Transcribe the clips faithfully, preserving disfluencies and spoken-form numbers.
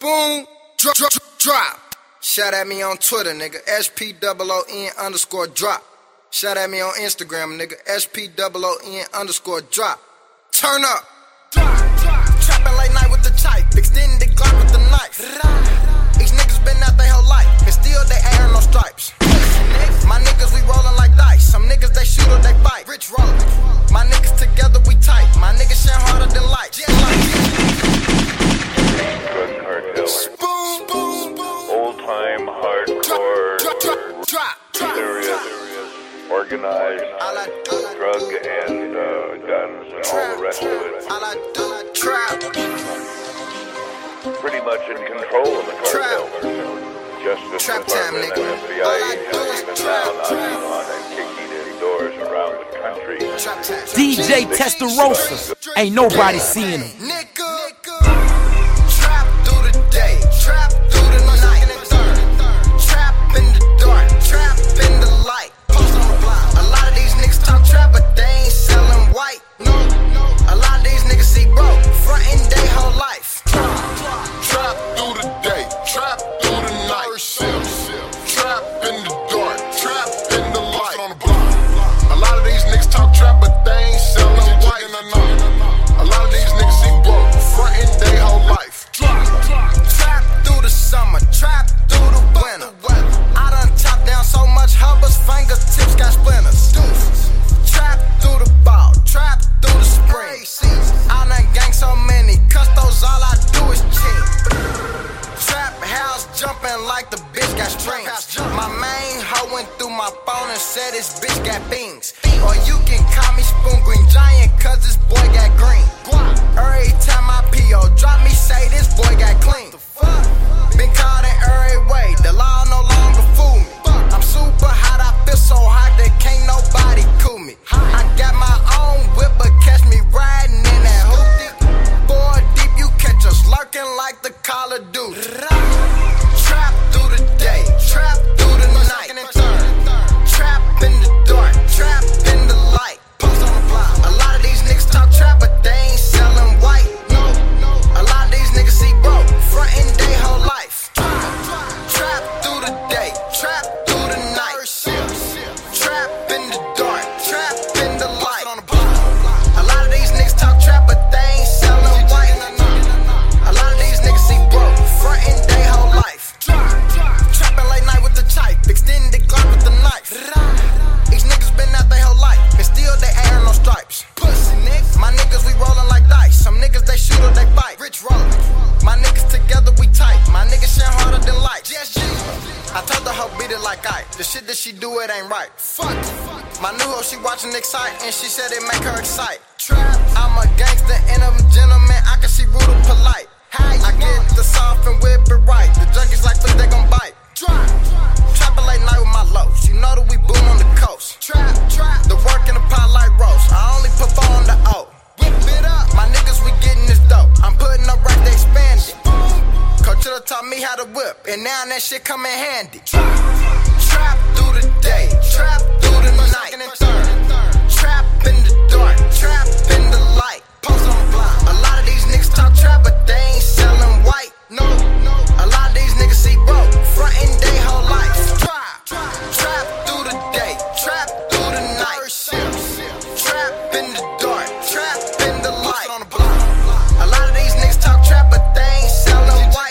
Spoon, drop, drop, drop. Shout at me on Twitter, nigga. S P O O N underscore drop. Shout at me on Instagram, nigga. S P O O N underscore drop. Turn up. Trapping late night with the type. Extending the Glock with the knife. These niggas been out their whole life, and still they ain't earn no stripes. My niggas, we rollin' like dice. Some niggas, they shoot or they fight. Rich rollin'. My niggas together, we tight. My niggas shine harder than light. Spoon, spoon, old-time hardcore, drop, drop, drop, drop, serious, organized drug and uh, guns and all the rest of it. Trap. Pretty much in control of the cartel. Justice Trap time, Department nigga. and F B I agents even now knocking on and kicking in doors around the country. D J Testarossa, ain't nobody seeing him. Nigga, trap through the day, trap through the night, trap in the dark, trap in the light. Post on the block. A lot of these niggas talk trap, but they ain't selling white. No, a lot of these niggas see broke, frontin' they whole life. Trap through the day, trap through the night, trap in the dark, trap in the light. On the block. A lot of these niggas talk trap, but they ain't selling white. A lot of these niggas see broke, frontin' they whole life. Trap through the summer, trap through the winter. I done chopped down so much hubbers, fingertips got splinters. Trap through the ball, trap through the spring. I done gang so many custos, all I do is cheat. Trap house jumping like the bitch got strings. My main hoe went through my phone and said this bitch got beans. Or you can call me Spoon Green Giant, cause this boy got green. Every time I P O drop me, say this boy got clean. Been caught in every way, the law no longer fool me. I'm super hot, I feel so hot that can't nobody cool me. I got my own whip, but catch me riding in that hoopty. Four deep, you catch us lurking like the Call of Duty. Trap through the day, trap through the night, trap in the dark, trap in the light. Post on the block. A lot of these niggas talk trap, but they ain't selling white. No, a lot of these niggas see broke, frontin' they whole life. Trap through the day, trap through the night, trap in the dark, trap in the light. A lot of these niggas talk trap, but they ain't selling white. A lot of these niggas see broke, frontin' they whole life. Trapping late night with the type, extending the Glock with the knife. These niggas been out their whole life, and still they ain't earn no stripes. Pussy niggas, my niggas we rollin' like dice. Some niggas they shoot or they fight. Rich rollin', my niggas together we tight. My niggas shine harder than light. I told the hoe beat it like I. The shit that she do it ain't right. Fuck. My new hoe she watchin' Excite, and she said it make her excite. Trap, I'm a gangster and a gentleman. I can see rude and polite. I get the soft and whip it right. The junkies like look they gon' bite. Trappin' late night with my lows. You know that we boom on the coast. Trap, trap. The work in the pot like roast. I only put four on the O. Whip it up. My niggas we getting this dope. I'm putting up right to expand it. Coachella taught me how to whip, and now that shit come in handy. Trap through the day, trap through the night, trap in the dark, trap in the light. Post on the block. A lot of these niggas talk trap, but they ain't selling white. No, a lot of these niggas see broke, frontin' they whole life. Trap through the day, trap through the night, trap in the dark, trap in the light. A lot of these niggas talk trap, but they ain't selling white.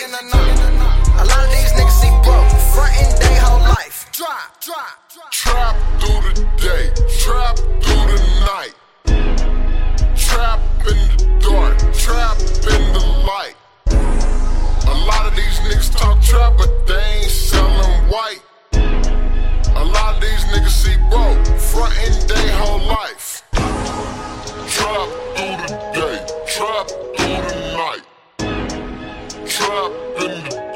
A lot of these niggas see broke, frontin' they whole life. Trap through the day, trap through the night, trap in the dark, trap in the light. A lot of these niggas talk trap, but they ain't selling white. A lot of these niggas see broke, frontin' they whole life. Trap through the day, trap through the night, trap in the